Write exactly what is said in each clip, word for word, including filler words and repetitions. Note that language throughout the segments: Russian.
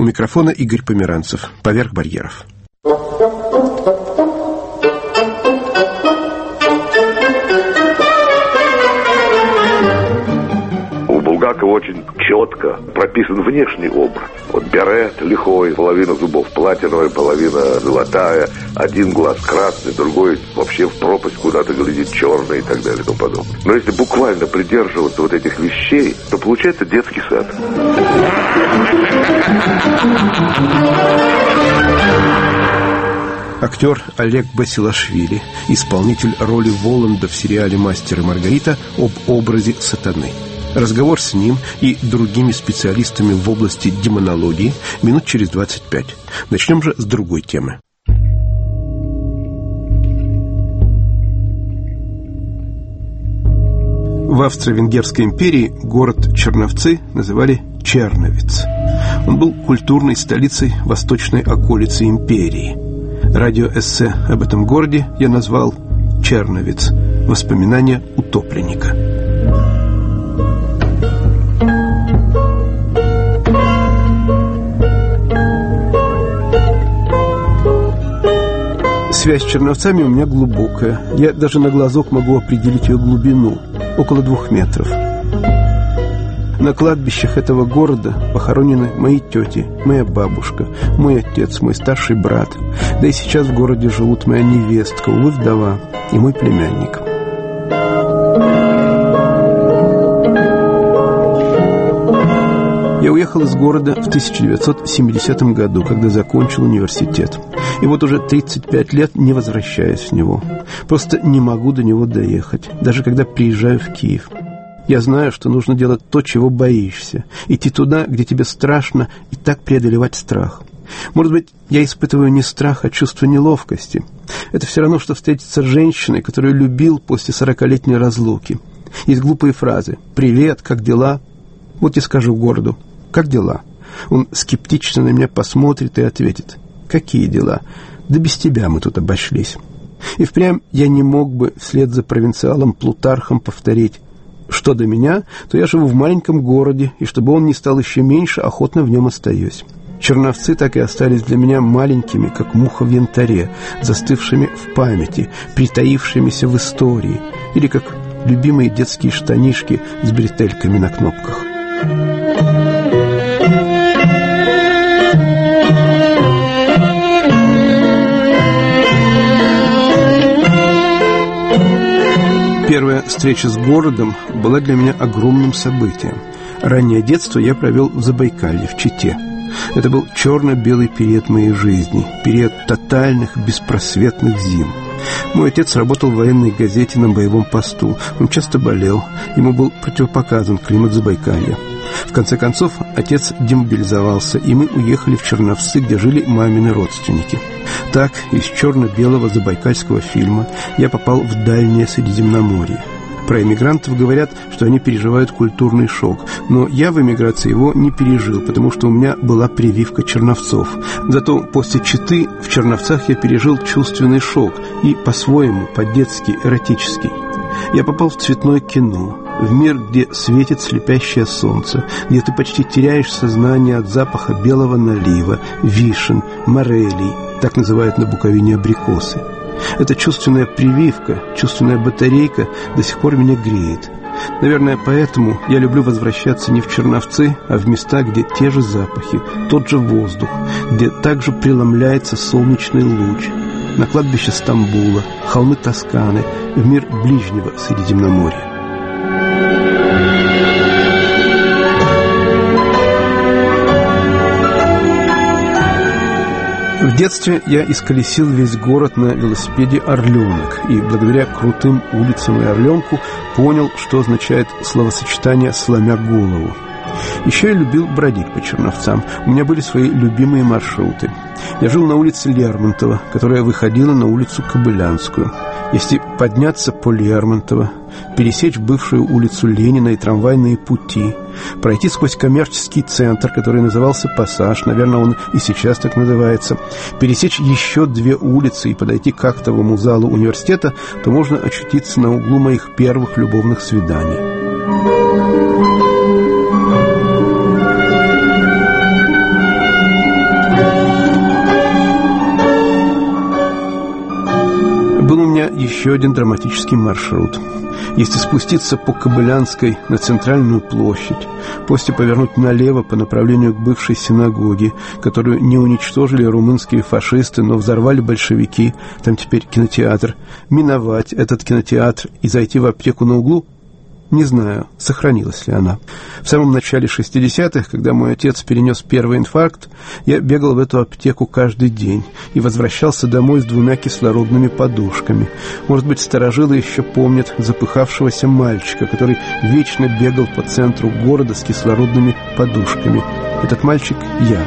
микрофона Игорь Померанцев. «Поверх барьеров». Очень четко прописан внешний образ. Вот берет лихой, половина зубов платиновая, половина золотая, один глаз красный, другой вообще в пропасть куда-то глядит черный и так далее и тому подобное. Но если буквально придерживаться вот этих вещей, то получается детский сад. Актер Олег Басилашвили, исполнитель роли Воланда в сериале «Мастер и Маргарита» об образе сатаны. Разговор с ним и другими специалистами в области демонологии минут через двадцать пять. Начнем же с другой темы. В Австро-Венгерской империи город Черновцы называли Черновец. Он был культурной столицей восточной околицы империи. Радиоэссе об этом городе я назвал «Черновец. Воспоминания утопленника». Связь с Черновцами у меня глубокая. Я даже на глазок могу определить ее глубину. Около двух метров. На кладбищах этого города похоронены мои тети, моя бабушка, мой отец, мой старший брат. Да и сейчас в городе живут моя невестка, увы, вдова, и мой племянник. Я уехал из города в тысяча девятьсот семидесятом году, когда закончил университет. И вот уже тридцать пять лет не возвращаюсь в него. Просто не могу до него доехать, даже когда приезжаю в Киев. Я знаю, что нужно делать то, чего боишься. Идти туда, где тебе страшно, и так преодолевать страх. Может быть, я испытываю не страх, а чувство неловкости. Это все равно, что встретиться с женщиной, которую любил после сорокалетней разлуки. Есть глупые фразы: «Привет, как дела?» Вот я скажу городу: «Как дела?» Он скептично на меня посмотрит и ответит: «Какие дела? Да без тебя мы тут обошлись». И впрямь я не мог бы вслед за провинциалом Плутархом повторить: что до меня, то я живу в маленьком городе, и чтобы он не стал еще меньше, охотно в нем остаюсь. Черновцы так и остались для меня маленькими, как муха в янтаре, застывшими в памяти, притаившимися в истории, или как любимые детские штанишки с бретельками на кнопках. Первая встреча с городом была для меня огромным событием. Раннее детство я провел в Забайкалье, в Чите. Это был черно-белый период моей жизни, период тотальных, беспросветных зим. Мой отец работал в военной газете на боевом посту. Он часто болел, ему был противопоказан климат Забайкалья. В конце концов, отец демобилизовался, и мы уехали в Черновцы, где жили мамины родственники. Так, из черно-белого забайкальского фильма я попал в дальнее Средиземноморье. Про эмигрантов говорят, что они переживают культурный шок, но я в эмиграции его не пережил, потому что у меня была прививка Черновцов. Зато после Читы в Черновцах я пережил чувственный шок, и по-своему, по-детски, эротический. Я попал в цветное кино, в мир, где светит слепящее солнце, где ты почти теряешь сознание от запаха белого налива, вишен, морелей, так называют на Буковине абрикосы. Эта чувственная прививка, чувственная батарейка до сих пор меня греет. Наверное, поэтому я люблю возвращаться не в Черновцы, а в места, где те же запахи, тот же воздух, где также преломляется солнечный луч. На кладбище Стамбула, холмы Тосканы, в мир ближнего Средиземноморья. В детстве я исколесил весь город на велосипеде «Орленок» и благодаря крутым улицам и «Орленку» понял, что означает словосочетание «сломя голову». Еще я любил бродить по Черновцам. У меня были свои любимые маршруты. Я жил на улице Лермонтова, которая выходила на улицу Кобылянскую. Если подняться по Лермонтова, пересечь бывшую улицу Ленина и трамвайные пути, пройти сквозь коммерческий центр, который назывался «Пассаж», наверное, он и сейчас так называется, пересечь еще две улицы и подойти к актовому залу университета, то можно очутиться на углу моих первых любовных свиданий. еще один драматический маршрут. Если спуститься по Кобылянской на центральную площадь, после повернуть налево по направлению к бывшей синагоге, которую не уничтожили румынские фашисты, но взорвали большевики, там теперь кинотеатр, миновать этот кинотеатр и зайти в аптеку на углу, не знаю, сохранилась ли она. В самом начале шестидесятых, когда мой отец перенес первый инфаркт, я бегал в эту аптеку каждый день и возвращался домой с двумя кислородными подушками. Может быть, старожилы еще помнят запыхавшегося мальчика, который вечно бегал по центру города с кислородными подушками. Этот мальчик — я.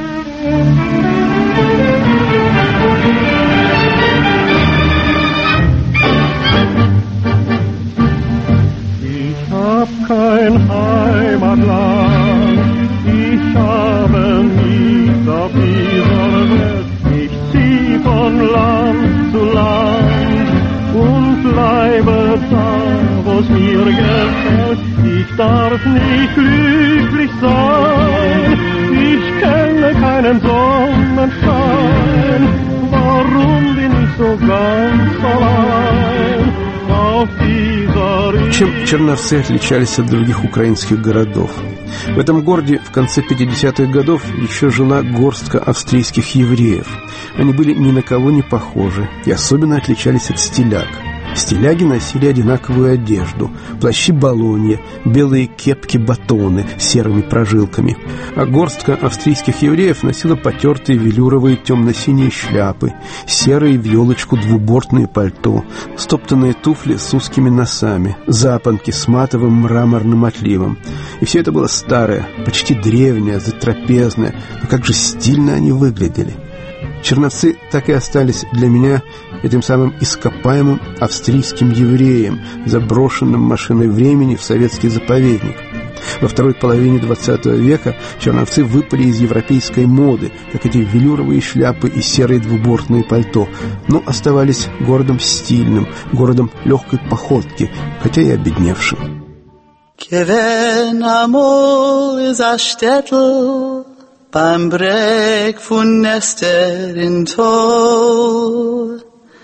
Kein Heimatland, ich habe nichts auf dieser Welt. Ich zieh von Land zu Land und bleibe da, wo's mir gefällt. Ich darf nicht glücklich sein, ich kenne keinen Sonnenschein. Warum bin ich so ganz allein auf dieser Insel? Чем Черновцы отличались от других украинских городов? В этом городе в конце пятидесятых годов еще жила горстка австрийских евреев. Они были ни на кого не похожи и особенно отличались от стиляг. Стиляги носили одинаковую одежду, плащи балонья, белые кепки-батоны с серыми прожилками. А горстка австрийских евреев носила потертые велюровые темно-синие шляпы, серые в елочку двубортные пальто, стоптанные туфли с узкими носами, запонки с матовым мраморным отливом. И все это было старое, почти древнее, затрапезное, но как же стильно они выглядели. Черновцы так и остались для меня этим самым ископаемым австрийским евреем, заброшенным машиной времени в советский заповедник. Во второй половине двадцатого века Черновцы выпали из европейской моды, как эти велюровые шляпы и серые двубортные пальто, но оставались городом стильным, городом легкой походки, хотя и обедневшим. Beim Breck von Nester in Tor,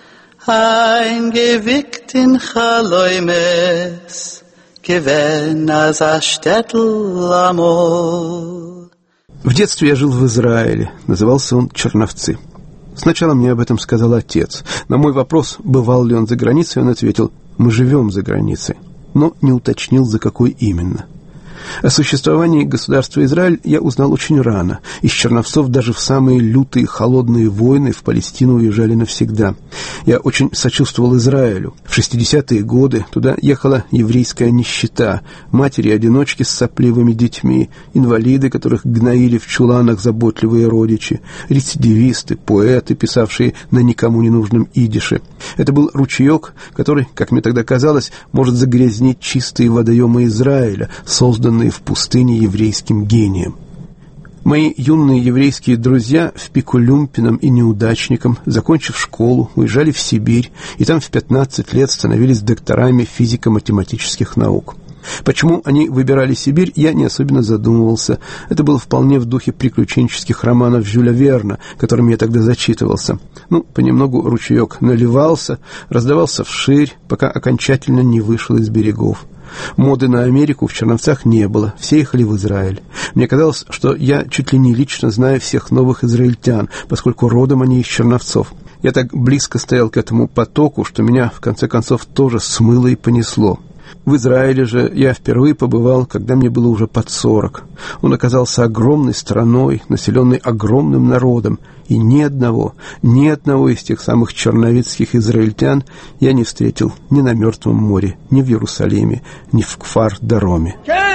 eingewickt in Chaläumes, gewinn als a Städtel amor. В детстве я жил в Израиле, назывался он Черновцы. Сначала мне об этом сказал отец. На мой вопрос, бывал ли он за границей, он ответил: «Мы живем за границей», но не уточнил, за какой именно. О существовании государства Израиль я узнал очень рано. Из Черновцов даже в самые лютые холодные войны в Палестину уезжали навсегда. Я очень сочувствовал Израилю. В шестидесятые годы туда ехала еврейская нищета, матери-одиночки с сопливыми детьми, инвалиды, которых гноили в чуланах заботливые родичи, рецидивисты, поэты, писавшие на никому не нужном идише. Это был ручеек, который, как мне тогда казалось, может загрязнить чистые водоемы Израиля, созданные в пустыне еврейским гением. Мои юные еврейские друзья в пику люмпинам и неудачникам, закончив школу, уезжали в Сибирь и там в пятнадцать лет становились докторами физико-математических наук. Почему они выбирали Сибирь, я не особенно задумывался. Это было вполне в духе приключенческих романов Жюля Верна, которыми я тогда зачитывался. Ну, понемногу ручеек наливался, раздавался вширь, пока окончательно не вышел из берегов. Моды на Америку в Черновцах не было, все ехали в Израиль. Мне казалось, что я чуть ли не лично знаю всех новых израильтян, поскольку родом они из Черновцов. Я так близко стоял к этому потоку, что меня, в конце концов, тоже смыло и понесло. В Израиле же я впервые побывал, когда мне было уже под сорок. Он оказался огромной страной, населенной огромным народом, и ни одного, ни одного из тех самых черновицких израильтян я не встретил ни на Мертвом море, ни в Иерусалиме, ни в Кфар-Дароме.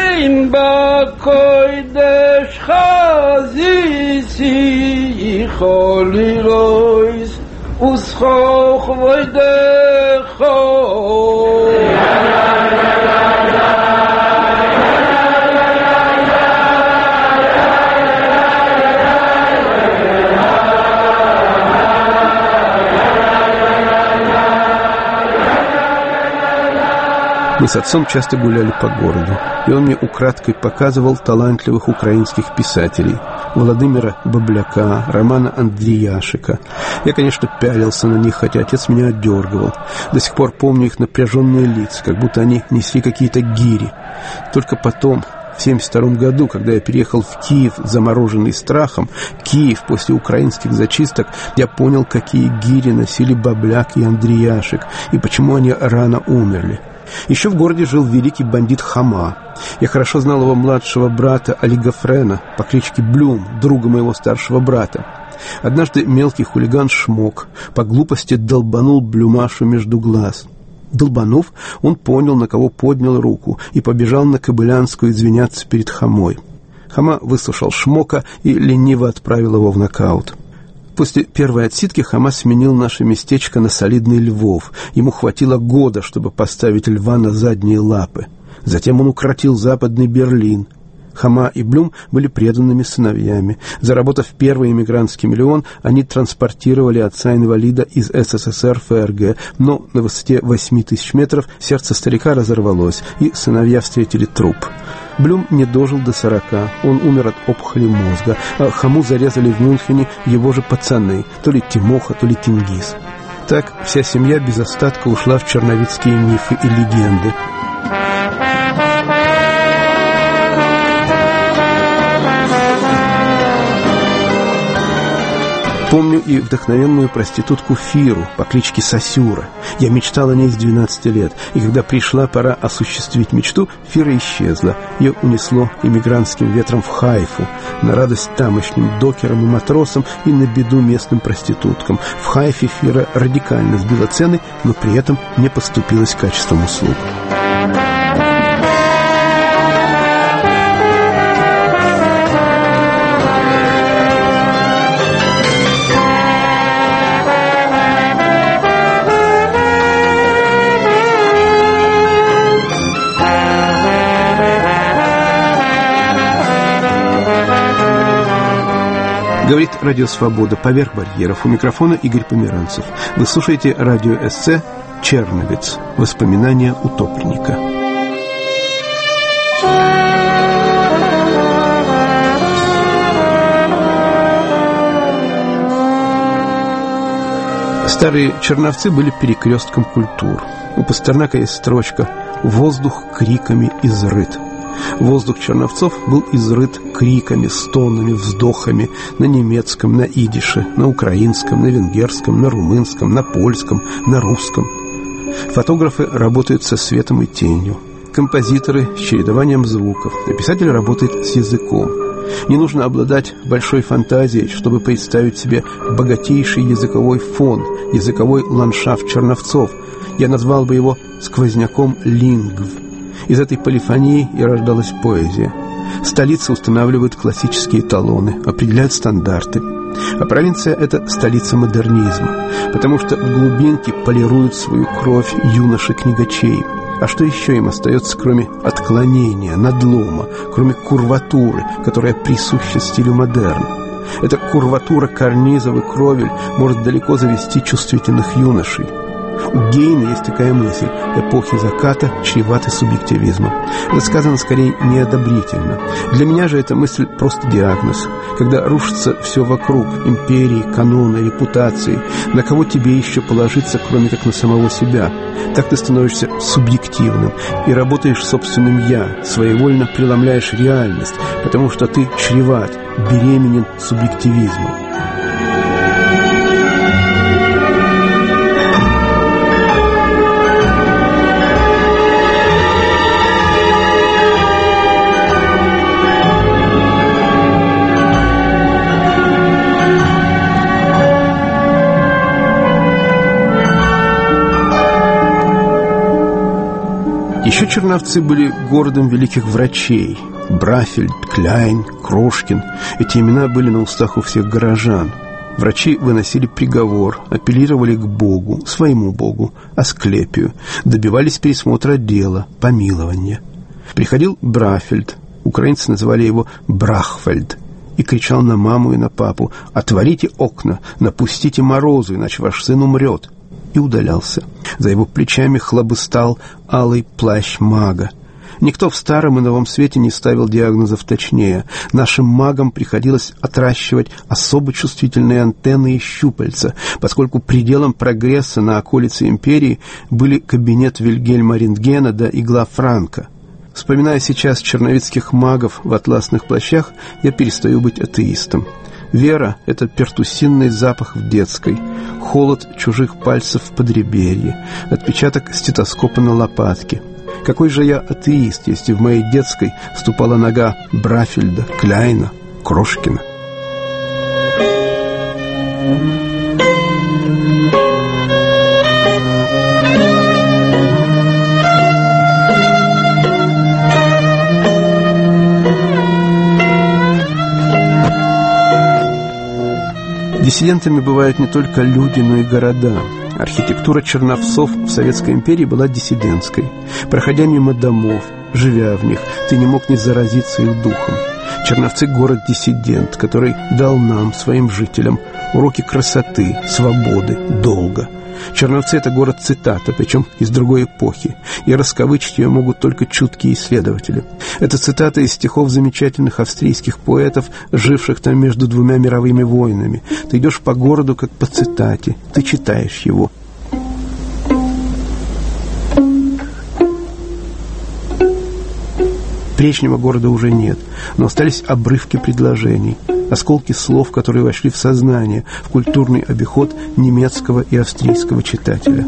Мы с отцом часто гуляли по городу, и он мне украдкой показывал талантливых украинских писателей. Владимира Бобляка, Романа Андреяшика. Я, конечно, пялился на них, хотя отец меня отдергивал. До сих пор помню их напряженные лица, как будто они несли какие-то гири. Только потом, в семьдесят втором году, когда я переехал в Киев, замороженный страхом, Киев после украинских зачисток, я понял, какие гири носили Бобляк и Андреяшик, и почему они рано умерли. Еще в городе жил великий бандит Хама. Я хорошо знал его младшего брата Олигофрена по кличке Блюм, друга моего старшего брата. Однажды мелкий хулиган Шмок по глупости долбанул Блюмашу между глаз. Долбанув, он понял, на кого поднял руку, и побежал на Кобылянскую извиняться перед Хамой. Хама выслушал Шмока и лениво отправил его в нокаут. После первой отсидки Хама сменил наше местечко на солидный Львов. Ему хватило года, чтобы поставить льва на задние лапы. Затем он укротил Западный Берлин. Хама и Блюм были преданными сыновьями. Заработав первый эмигрантский миллион, они транспортировали отца-инвалида из СССР в ФРГ, но на высоте восемь тысяч метров сердце старика разорвалось, и сыновья встретили труп. Блюм не дожил до сорока, он умер от опухоли мозга, а Хаму зарезали в Мюнхене его же пацаны, то ли Тимоха, то ли Кингис. Так вся семья без остатка ушла в черновицкие мифы и легенды. Помню и вдохновенную проститутку Фиру по кличке Сосюра. Я мечтал о ней с двенадцати лет, и когда пришла пора осуществить мечту, Фира исчезла. Ее унесло иммигрантским ветром в Хайфу, на радость тамошним докерам и матросам и на беду местным проституткам. В Хайфе Фира радикально сбила цены, но при этом не поступилась качеством услуг. Говорит Радио Свобода, поверх барьеров. У микрофона Игорь Померанцев. Вы слушаете радиоэссе «Черновец. Воспоминания утопленника». Старые Черновцы были перекрестком культур. У Пастернака есть строчка «Воздух криками изрыт». Воздух Черновцов был изрыт криками, стонами, вздохами на немецком, на идише, на украинском, на венгерском, на румынском, на польском, на русском. Фотографы работают со светом и тенью, композиторы с чередованием звуков, а писатель работает с языком. Не нужно обладать большой фантазией, чтобы представить себе богатейший языковой фон, языковой ландшафт Черновцов. Я назвал бы его сквозняком лингв. Из этой полифонии и рождалась поэзия. Столицы устанавливают классические эталоны, определяют стандарты. А провинция – это столица модернизма, потому что в глубинке полируют свою кровь юноши-книгачей. А что еще им остается, кроме отклонения, надлома, кроме курватуры, которая присуща стилю модерн? Эта курватура карнизов и кровель может далеко завести чувствительных юношей. У Гейна есть такая мысль: эпохи заката чреваты субъективизмом. Это сказано скорее неодобрительно. Для меня же эта мысль просто диагноз. Когда рушится все вокруг — империи, каноны, репутации, на кого тебе еще положиться, кроме как на самого себя? Так ты становишься субъективным и работаешь собственным «я», своевольно преломляешь реальность, потому что ты чреват, беременен субъективизмом. Еще Черновцы были городом великих врачей. Брафельд, Кляйн, Крошкин. Эти имена были на устах у всех горожан. Врачи выносили приговор, апеллировали к Богу, своему Богу, Асклепию, добивались пересмотра дела, помилования. Приходил Брафельд, украинцы называли его Брахфельд, и кричал на маму и на папу: «Отворите окна, напустите морозу, иначе ваш сын умрет». И удалялся. За его плечами хлобыстал алый плащ мага. Никто в Старом и Новом Свете не ставил диагнозов точнее. Нашим магам приходилось отращивать особо чувствительные антенны и щупальца, поскольку пределом прогресса на околице империи были кабинет Вильгельма Рентгена да игла Франка. Вспоминая сейчас черновицких магов в атласных плащах, я перестаю быть атеистом. Вера — это пертусинный запах в детской, холод чужих пальцев в подреберье, отпечаток стетоскопа на лопатке. Какой же я атеист, если в моей детской ступала нога Брафельда, Кляйна, Крошкина? Диссидентами бывают не только люди, но и города. Архитектура черновцов в Советской империи была диссидентской. Проходя мимо домов, живя в них, ты не мог не заразиться их духом. Черновцы — город-диссидент, который дал нам, своим жителям, уроки красоты, свободы, долга. Черновцы — это город-цитата, причем из другой эпохи, и раскавычить ее могут только чуткие исследователи. Это цитата из стихов замечательных австрийских поэтов, живших там между двумя мировыми войнами. Ты идешь по городу, как по цитате, ты читаешь его. Прежнего города уже нет, но остались обрывки предложений, осколки слов, которые вошли в сознание, в культурный обиход немецкого и австрийского читателя.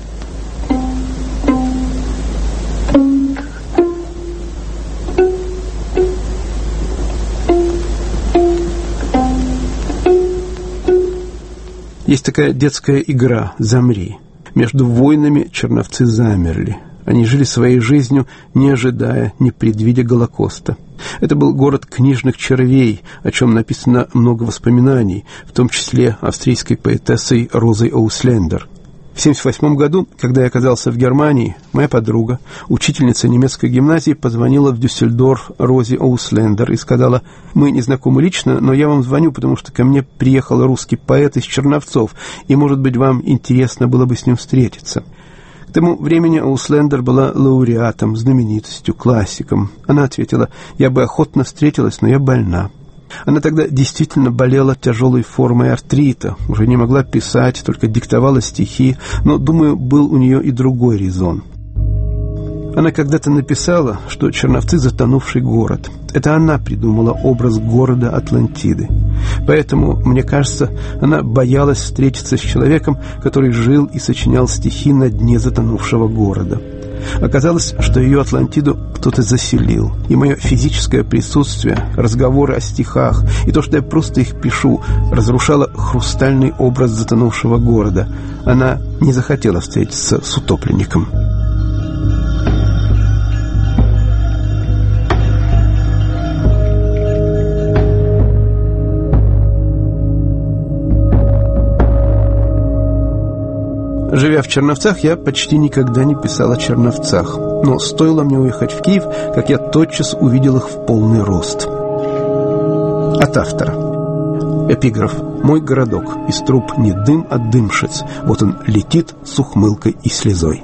Есть такая детская игра «Замри». Между войнами черновцы замерли. Они жили своей жизнью, не ожидая, не предвидя Голокоста. Это был город книжных червей, о чем написано много воспоминаний, в том числе австрийской поэтессой Розой Ауслендер. В семьдесят восьмом году, когда я оказался в Германии, моя подруга, учительница немецкой гимназии, позвонила в Дюссельдорф Розе Ауслендер и сказала: «Мы не знакомы лично, но я вам звоню, потому что ко мне приехал русский поэт из Черновцов, и, может быть, вам интересно было бы с ним встретиться». К тому времени Ауслендер была лауреатом, знаменитостью, классиком. Она ответила: «Я бы охотно встретилась, но я больна». Она тогда действительно болела тяжелой формой артрита, уже не могла писать, только диктовала стихи, но, думаю, был у нее и другой резон. Она когда-то написала, что Черновцы — затонувший город. Это она придумала образ города Атлантиды. Поэтому, мне кажется, она боялась встретиться с человеком, который жил и сочинял стихи на дне затонувшего города. Оказалось, что ее Атлантиду кто-то заселил, и мое физическое присутствие, разговоры о стихах и то, что я просто их пишу, разрушало хрустальный образ затонувшего города. Она не захотела встретиться с утопленником. Живя в Черновцах, я почти никогда не писал о Черновцах. Но стоило мне уехать в Киев, как я тотчас увидел их в полный рост. От автора. Эпиграф. «Мой городок, из труб не дым, а дымшец. Вот он летит с ухмылкой и слезой».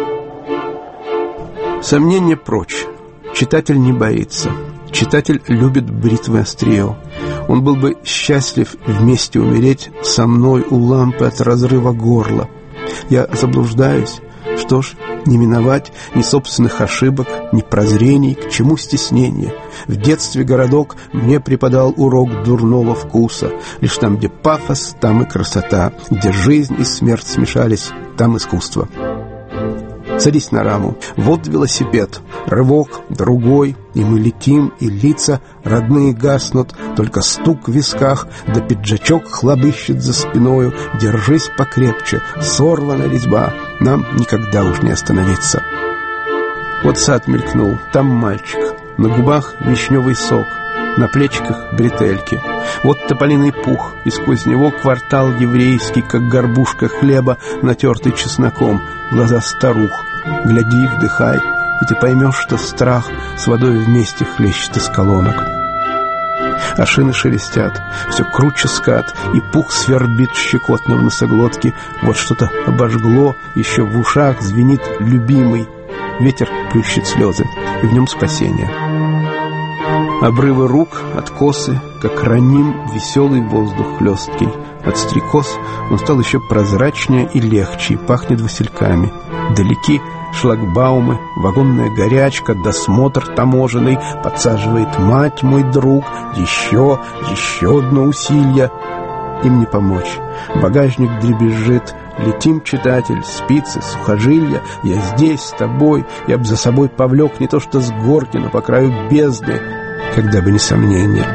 Сомнения прочь. Читатель не боится. Читатель любит бритвы острие. Он был бы счастлив вместе умереть со мной у лампы от разрыва горла. Я заблуждаюсь. Что ж, не миновать ни собственных ошибок, ни прозрений, к чему стеснение. В детстве городок мне преподал урок дурного вкуса. Лишь там, где пафос, там и красота. Где жизнь и смерть смешались, там искусство. Садись на раму. Вот велосипед. Рывок, другой, и мы летим, и лица родные гаснут. Только стук в висках, да пиджачок хлобыщет за спиною. Держись покрепче, сорвана резьба. Нам никогда уж не остановиться. Вот сад мелькнул, там мальчик. На губах вишневый сок, на плечиках бретельки. Вот тополиный пух, и сквозь него квартал еврейский, как горбушка хлеба, натертый чесноком. Глаза старух. Гляди, вдыхай, и ты поймешь, что страх с водой вместе хлещет из колонок. А шины шелестят, все круче скат, и пух свербит щекотно в носоглотке. Вот что-то обожгло, еще в ушах звенит любимый. Ветер плющит слезы, и в нем спасение. Обрывы рук, откосы, как раним веселый воздух хлесткий. От стрекоз он стал еще прозрачнее и легче, и пахнет васильками. Далеки шлагбаумы, вагонная горячка, досмотр таможенный, подсаживает мать, мой друг, еще, еще одно усилие. Им не помочь. Багажник дребезжит. Летим, читатель, спицы, сухожилья. Я здесь, с тобой. Я б за собой повлек не то что с горки, но по краю бездны, когда бы не сомнение.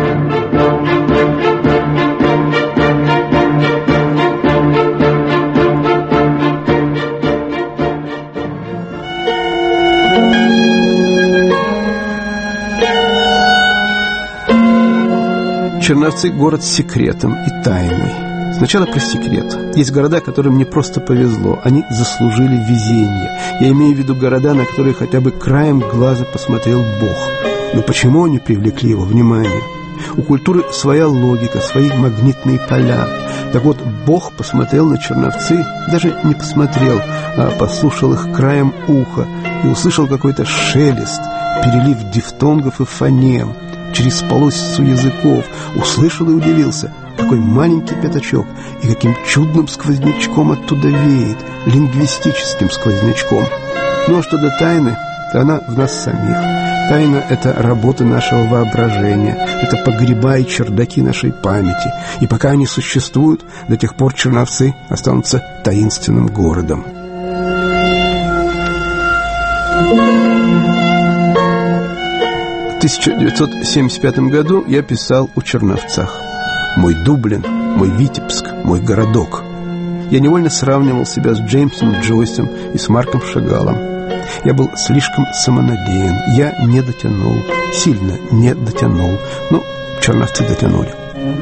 Черновцы — город с секретом и тайной. Сначала про секрет. Есть города, которым не просто повезло, они заслужили везение. Я имею в виду города, на которые хотя бы краем глаза посмотрел Бог. Но почему они привлекли его внимание? У культуры своя логика, свои магнитные поля. Так вот, Бог посмотрел на Черновцы, даже не посмотрел, а послушал их краем уха и услышал какой-то шелест, перелив дифтонгов и фонем через полосицу языков, услышал и удивился, какой маленький пятачок и каким чудным сквознячком оттуда веет, лингвистическим сквознячком. Ну а что до тайны, то она в нас самих. Тайна — это работа нашего воображения, это погреба и чердаки нашей памяти. И пока они существуют, до тех пор Черновцы останутся таинственным городом. В тысяча девятьсот семьдесят пятом году я писал о Черновцах. Мой Дублин, мой Витебск, мой городок. Я невольно сравнивал себя с Джеймсом Джойсом и с Марком Шагалом. Я был слишком самонадеян. Я не дотянул, сильно не дотянул. Но Черновцы дотянули.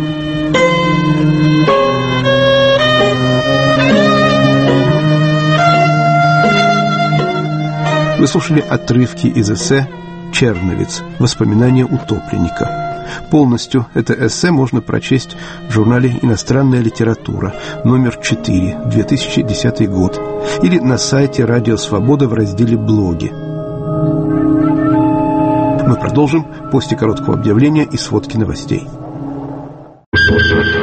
Вы слушали отрывки из эссе «Черновец. Воспоминания утопленника». Полностью это эссе можно прочесть в журнале «Иностранная литература», номер четыре, две тысячи десятый год, или на сайте «Радио Свобода» в разделе «Блоги». Мы продолжим после короткого объявления и сводки новостей.